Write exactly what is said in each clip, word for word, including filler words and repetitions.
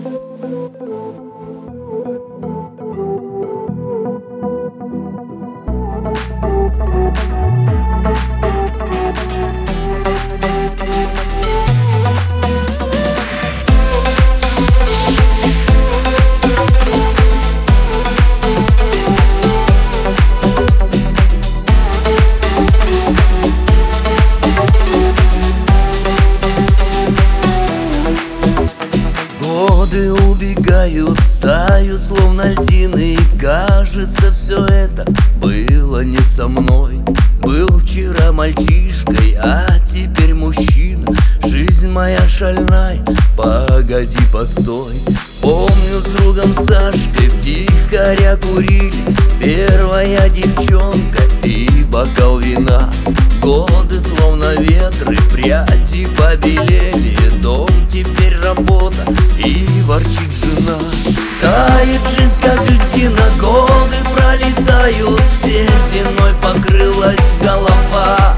Годы убегают, тают, словно льдины, и кажется, все это было не со мной. Был вчера мальчишкой, а теперь мужчина. Жизнь моя шальная, погоди, постой. Помню, с другом Сашкой втихаря курили, первая девчонка и бокал вина. Годы словно ветры, пряди побелели, дом теперь работа и ворчит жена. Тает жизнь, как льдина, годы пролетают, сединой покрылась голова.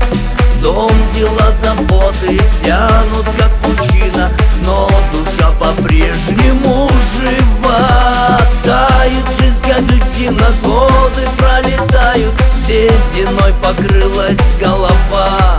Дом, дела, заботы тянут, как пучина, но душа по-прежнему жива. Тает жизнь, как льдина, годы пролетают, сединой покрылась голова.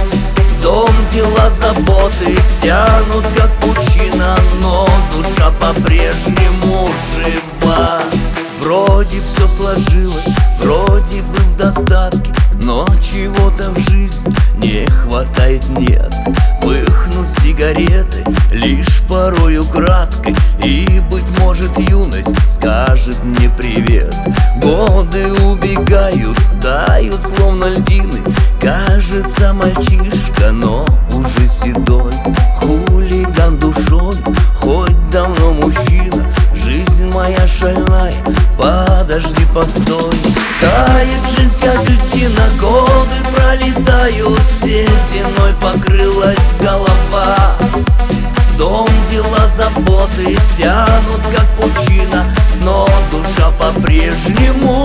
Дом, дела, заботы тянут, как пучина, но душа по-прежнему жива. Вроде все сложилось, вроде бы в достатке, но чего-то в жизни не хватает, нет. Пыхнут сигареты лишь порою краткой, и, быть может, юность скажет мне привет. Годы убегают, тают, словно льдины, кажется, мальчишка, но уже седой. Хулиган душой, хоть давно мужчина. Жизнь моя шальная, подожди, постой. Тает жизнь, как льдина, годы пролетают, сединой покрылась голова. Дом, дела, заботы тянут, как пучина, но душа по-прежнему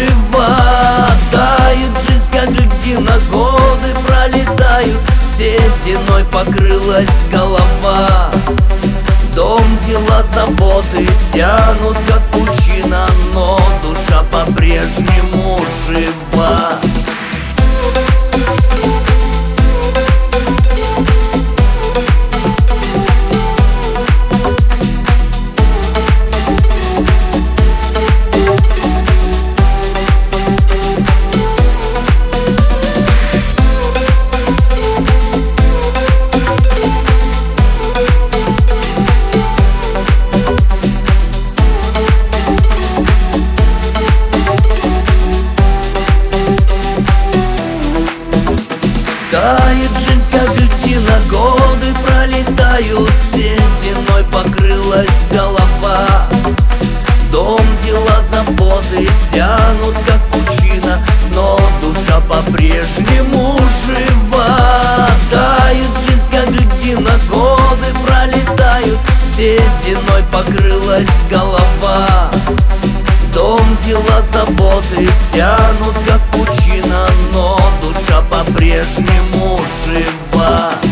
жива. Тает жизнь, как льдина, годы пролетают, сединой покрылась голова. Дом, дела, заботы тянут, как пучина, но душа по-прежнему жива. Тает жизнь, как льдина, годы пролетают, сединой покрылась голова. Дом, дела, заботы тянут, как пучина, но душа по-прежнему жива. Тает жизнь, как льдина, годы пролетают, сединой покрылась голова. Дом, дела, заботы тянут, как пучина, но душа по-прежнему жива.